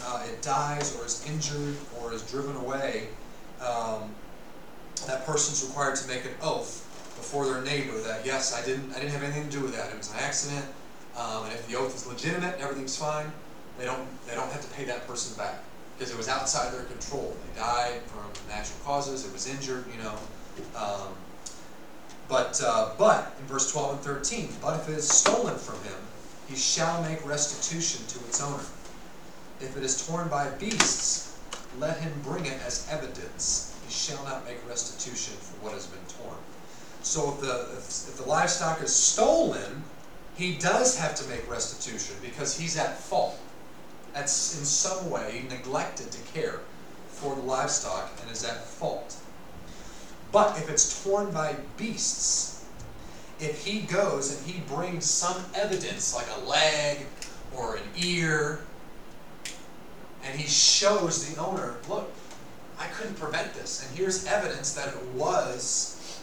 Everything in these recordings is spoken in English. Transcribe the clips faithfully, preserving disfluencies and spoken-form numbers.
uh, it dies or is injured or is driven away, um, that person's required to make an oath before their neighbor that, yes, I didn't, I didn't have anything to do with that. It was an accident, um, and if the oath is legitimate and everything's fine, they don't, they don't have to pay that person back because it was outside their control. They died from natural causes. It was injured, you know. Um, but uh, but in verse twelve and thirteen, but if it is stolen from him, he shall make restitution to its owner. If it is torn by beasts, let him bring it as evidence. He shall not make restitution for what has been torn. So if the, if, if the livestock is stolen, he does have to make restitution because he's at fault. That's in some way neglected to care for the livestock and is at fault. But if it's torn by beasts, if he goes and he brings some evidence like a leg or an ear, and he shows the owner, look, I couldn't prevent this, and here's evidence that it was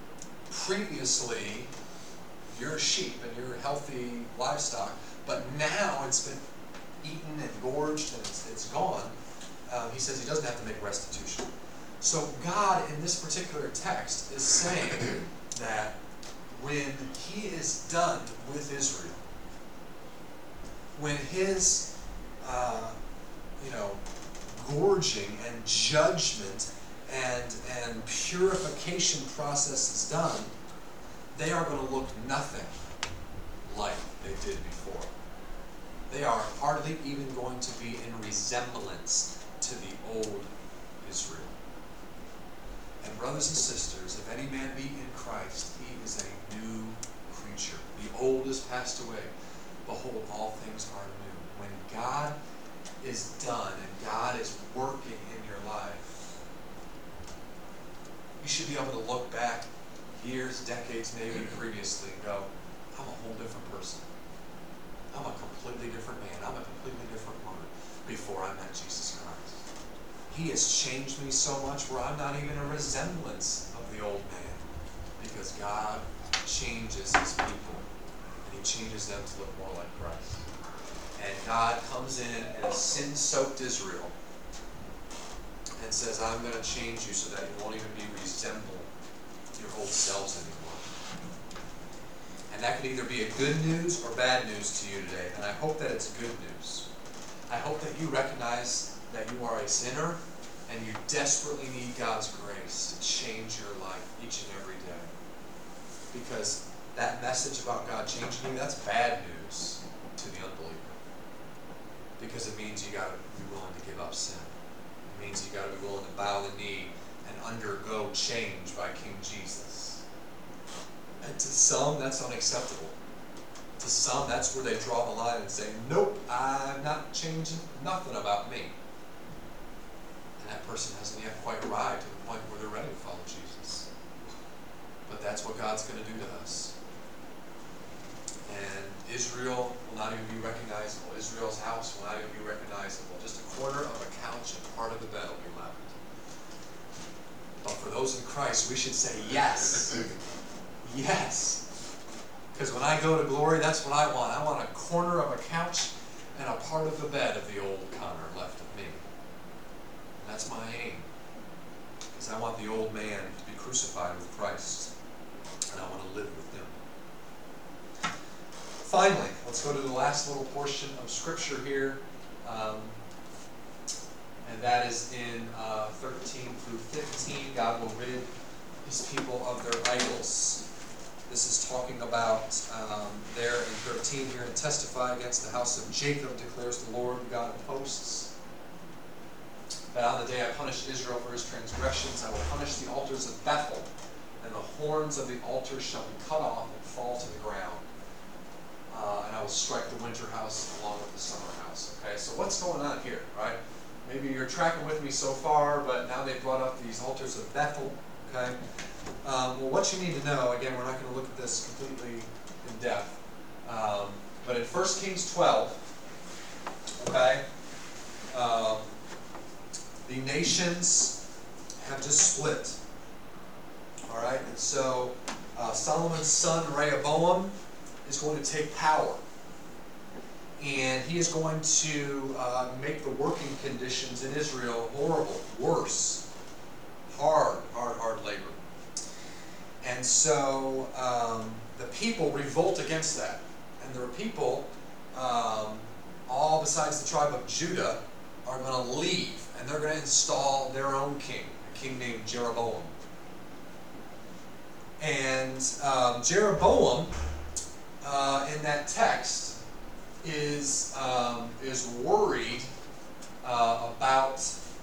previously your sheep and your healthy livestock, but now it's been eaten and gorged and it's, it's gone, um, he says he doesn't have to make restitution. So God in this particular text is saying that when he is done with Israel, when his uh, you know, gorging and judgment and, and purification process is done, they are going to look nothing like they did before. They are hardly even going to be in resemblance to the old Israel. And brothers and sisters, if any man be in Christ, he is a new creature. The old is passed away. Behold, all things are new. When God is done and God is working in your life, you should be able to look back years, decades, maybe previously and go, I'm a whole different person. I'm a completely different man. I'm a completely different woman before I met Jesus Christ. He has changed me so much where I'm not even a resemblance of the old man, because God changes his people and he changes them to look more like Christ. And God comes in as sin-soaked Israel and says, I'm going to change you so that you won't even be resemble your old selves anymore. And that could either be a good news or bad news to you today. And I hope that it's good news. I hope that you recognize that you are a sinner and you desperately need God's grace to change your life each and every day. Because that message about God changing you, that's bad news to the unbeliever. Because it means you got to be willing to give up sin. It means you got to be willing to bow the knee and undergo change by King Jesus. And to some, that's unacceptable. To some, that's where they draw the line and say, nope, I'm not changing nothing about me. And that person hasn't yet quite arrived to the point where they're ready to follow Jesus. But that's what God's going to do to us. And Israel will not even be recognizable. Israel's house will not even be recognizable. Just a corner of a couch and part of the bed will be left. But for those in Christ, we should say yes. Yes. Because when I go to glory, that's what I want. I want a corner of a couch and a part of the bed of the old Connor left of me. And that's my aim. Because I want the old man to be crucified with Christ. And I want to live with him. Finally, let's go to the last little portion of Scripture here. Um, and that is in uh, thirteen through fifteen. God will rid his people of their idols. This is talking about um, there in thirteen here, and testify against the house of Jacob, declares the Lord, the God of hosts, that on the day I punished Israel for his transgressions, I will punish the altars of Bethel, and the horns of the altar shall be cut off and fall to the ground. Uh, and I will strike the winter house along with the summer house. Okay, so what's going on here, right? Maybe you're tracking with me so far, but now they've brought up these altars of Bethel. Okay. Um, well, what you need to know, again, we're not going to look at this completely in depth, um, but in First Kings twelve, okay, um, the nations have just split. All right, and so uh, Solomon's son Rehoboam is going to take power, and he is going to uh, make the working conditions in Israel horrible, worse, hard, hard, hard labor. And so um, the people revolt against that. And there are people, um, all besides the tribe of Judah, are going to leave, and they're going to install their own king, a king named Jeroboam. And um, Jeroboam, uh, in that text, is um, is worried uh, about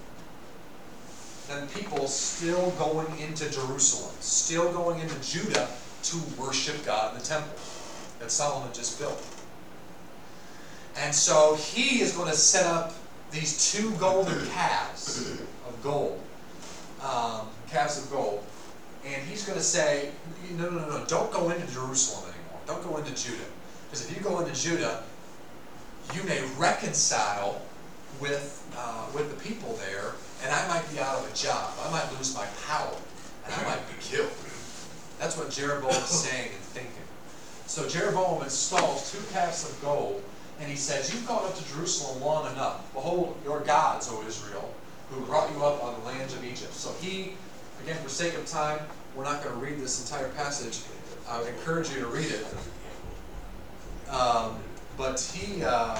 them people still going into Jerusalem, still going into Judah to worship God in the temple that Solomon just built. And so he is going to set up these two golden calves of gold, um, calves of gold, and he's going to say, no, no, no, no, don't go into Jerusalem anymore. Don't go into Judah. Because if you go into Judah, you may reconcile with uh, with the people there, and I might be out of a job. I might lose my power, and I might be killed. That's what Jeroboam is saying and thinking. So Jeroboam installs two calves of gold, and he says, you've gone up to Jerusalem long enough. Behold your gods, O Israel, who brought you up on the lands of Egypt. So he, again, for sake of time, we're not going to read this entire passage. I would encourage you to read it. Um, but he uh,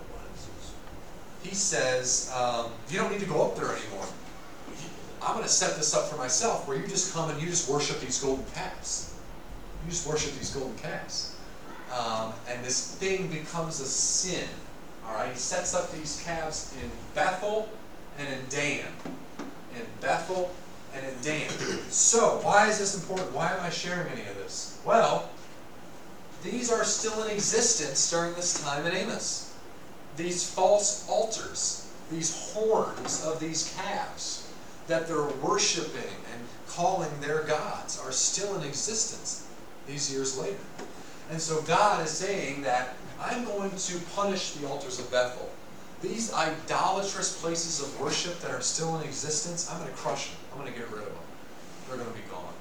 he says, um, you don't need to go up there anymore. I'm going to set this up for myself, where you just come and you just worship these golden calves. You just worship these golden calves. Um, and this thing becomes a sin. All right, he sets up these calves in Bethel and in Dan. In Bethel and in Dan. So, why is this important? Why am I sharing any of this? Well, these are still in existence during this time in Amos. These false altars, these horns of these calves that they're worshiping and calling their gods are still in existence these years later. And so God is saying that I'm going to punish the altars of Bethel. These idolatrous places of worship that are still in existence, I'm going to crush them. I'm going to get rid of them. They're going to be gone.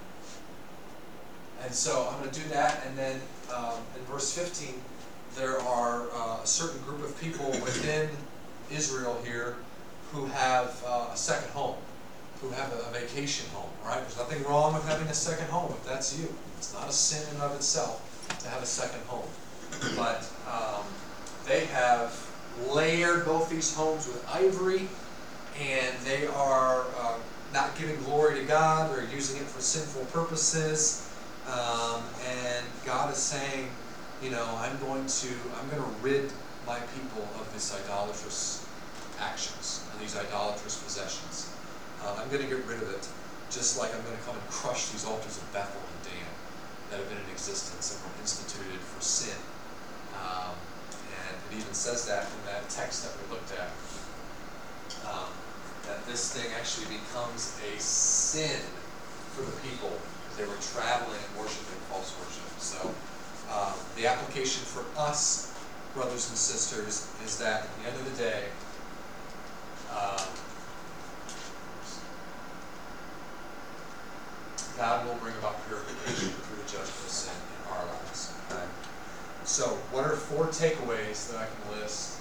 And so I'm going to do that, and then um, in verse fifteen, there are uh, a certain group of people within Israel here who have uh, a second home, who have a vacation home, right? There's nothing wrong with having a second home if that's you. It's not a sin in and of itself to have a second home. But um, they have layered both these homes with ivory, and they are uh, not giving glory to God. They're using it for sinful purposes. Um, and God is saying, you know, I'm going to, I'm going to rid my people of this idolatrous actions and these idolatrous possessions. Uh, I'm going to get rid of it, just like I'm going to come and crush these altars of Bethel and Dan that have been in existence and were instituted for sin. Um, and it even says that in that text that we looked at, um, that this thing actually becomes a sin for the people because they were traveling and worshiping false worship. So um, the application for us, brothers and sisters, is that at the end of the day, um, God will bring about purification through the judgment of sin in our lives. Okay? So, what are four takeaways that I can list,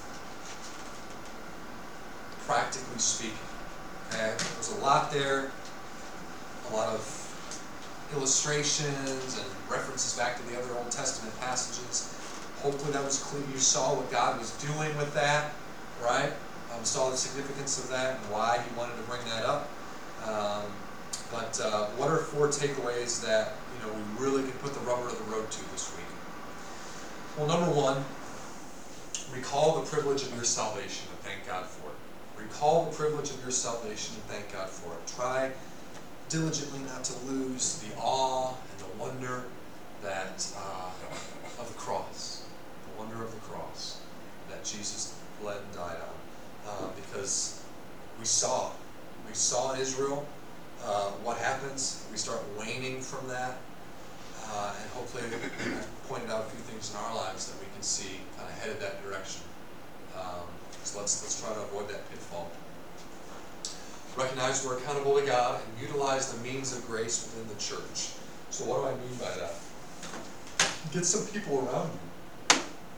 practically speaking? Okay? There's a lot there, a lot of illustrations and references back to the other Old Testament passages. Hopefully that was clear. You saw what God was doing with that, right? Um, saw the significance of that and why He wanted to bring that up. Um, But uh, what are four takeaways that you know we really can put the rubber to the road to this week? Well, number one, recall the privilege of your salvation and thank God for it. Recall the privilege of your salvation and thank God for it. Try diligently not to lose the awe and the wonder that uh, of the cross, the wonder of the cross that Jesus bled and died on, uh, because we saw, we saw in Israel. Uh, what happens? We start waning from that, uh, and hopefully I've pointed out a few things in our lives that we can see kind of headed that direction. Um, so let's let's try to avoid that pitfall. Recognize we're accountable to God and utilize the means of grace within the church. So what do I mean by that? Get some people around you.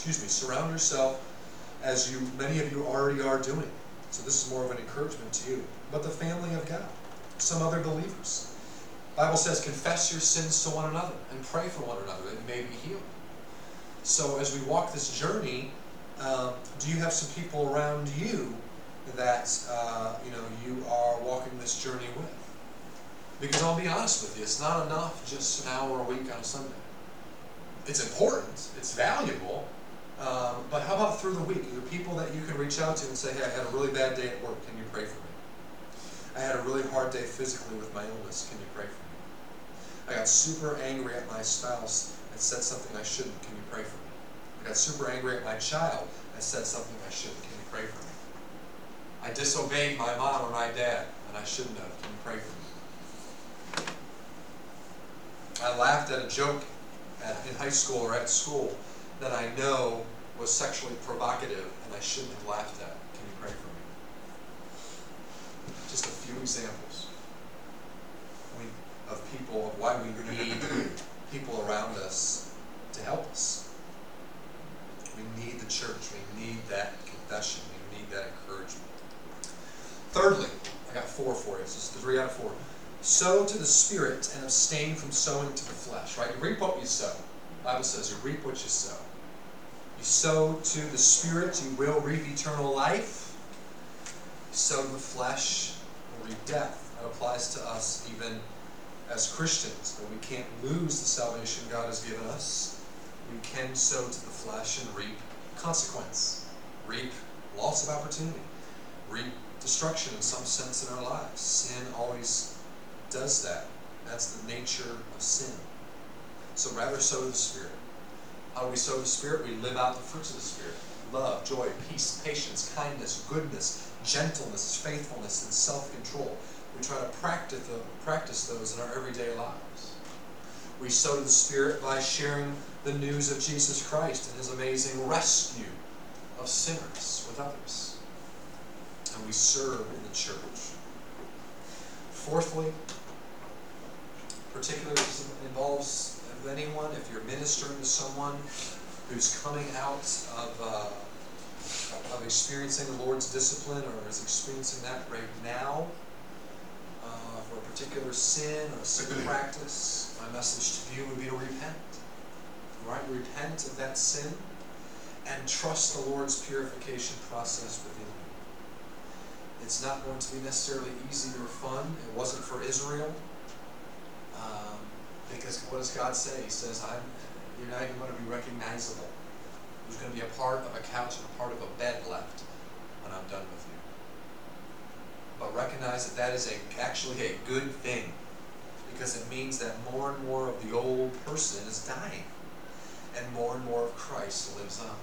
excuse me, surround yourself as you, many of you already are doing. So this is more of an encouragement to you. But the family of God, some other believers. The Bible says, confess your sins to one another and pray for one another that you may be healed. So as we walk this journey, um, do you have some people around you that uh, you know you are walking this journey with? Because I'll be honest with you, it's not enough just an hour a week on a Sunday. It's important, it's valuable, um, but how about through the week? Are there people that you can reach out to and say, hey, I had a really bad day at work, can you pray for me? I had a really hard day physically with my illness, can you pray for me? I got super angry at my spouse and said something I shouldn't, can you pray for me? I got super angry at my child and said something I shouldn't, can you pray for me? I disobeyed my mom or my dad and I shouldn't have, can you pray for me? I laughed at a joke at, in high school or at school that I know was sexually provocative and I shouldn't have laughed at. Can you pray for me? Just a few examples we, of people, of why we need people around us to help us. We need the church. We need that confession. We need that encouragement. Thirdly, I got four for you. This is three out of four. Sow to the Spirit and abstain from sowing to the flesh. Right? You reap what you sow. The Bible says you reap what you sow. You sow to the Spirit, you will reap eternal life. You sow to the flesh, you'll reap death. That applies to us even as Christians. But we can't lose the salvation God has given us. We can sow to the flesh and reap consequence. Reap loss of opportunity. Reap destruction in some sense in our lives. Sin always does that. That's the nature of sin. So rather sow to the Spirit. How do we sow the Spirit? We live out the fruits of the Spirit. Love, joy, peace, patience, kindness, goodness, gentleness, faithfulness, and self-control. We try to practice, the, practice those in our everyday lives. We sow to the Spirit by sharing the news of Jesus Christ and His amazing rescue of sinners with others. And we serve in the church. Fourthly, particularly involves anyone, if you're ministering to someone who's coming out of uh, of experiencing the Lord's discipline or is experiencing that right now uh, for a particular sin or a sin practice, my message to you would be to repent. Right? Repent of that sin and trust the Lord's purification process within you. It's not going to be necessarily easy or fun. It wasn't for Israel. Um, because what does God say? He says, I'm, you're not even going to be recognizable. There's going to be a part of a couch and a part of a bed left when I'm done with you. But recognize that that is a, actually a good thing, because it means that more and more of the old person is dying and more and more of Christ lives on.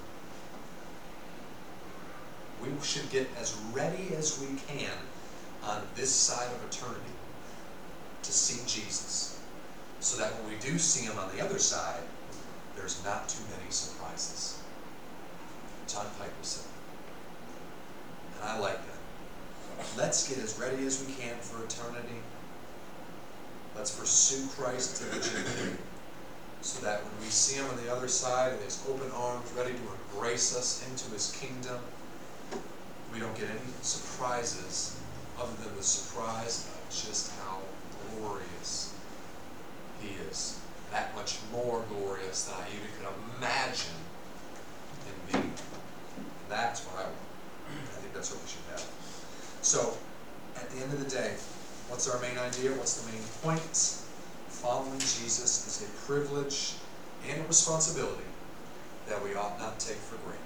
We should get as ready as we can on this side of eternity to see Jesus, so that when we do see Him on the other side, there's not too many surprises. John Piper said, and I like that. Let's get as ready as we can for eternity. Let's pursue Christ diligently, so that when we see Him on the other side with His open arms ready to embrace us into His kingdom, we don't get any surprises other than the surprise of just how glorious He is. That much more glorious than I even could imagine in being. That's what I want. I think that's what we should have. So, at the end of the day, what's our main idea? What's the main point? Following Jesus is a privilege and a responsibility that we ought not take for granted.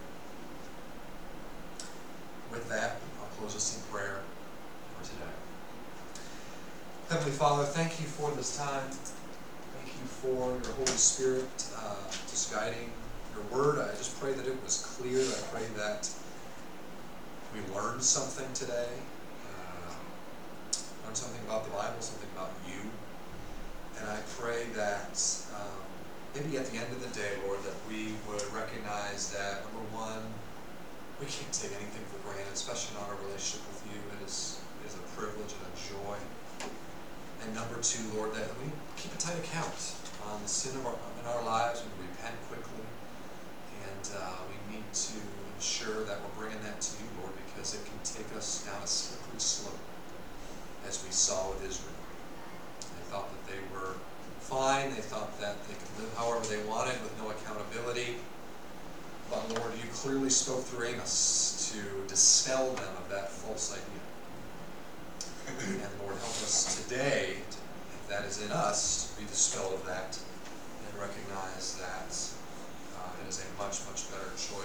With that, I'll close us in prayer for today. Heavenly Father, thank you for this time. Thank you for your Holy Spirit uh, just guiding your word. I just pray that it was clear. I pray that we learned something today. Uh, learned something about the Bible, something about you. And I pray that um, maybe at the end of the day, Lord, that we would recognize that, number one, we can't take anything for granted, especially not our relationship with you. It is, it is a privilege and a joy. And number two, Lord, that we keep a tight account on the sin of our, in our lives and repent quickly. And uh, we need to ensure that we're bringing that to you, Lord, because it can take us down a slippery slope, as we saw with Israel. They thought that they were fine. They thought that they could live however they wanted with no accountability. But Lord, you clearly spoke through Amos to dispel them of that false idea. And Lord, help us today, if that is in us, to be dispelled of that and recognize that uh, it is a much, much better choice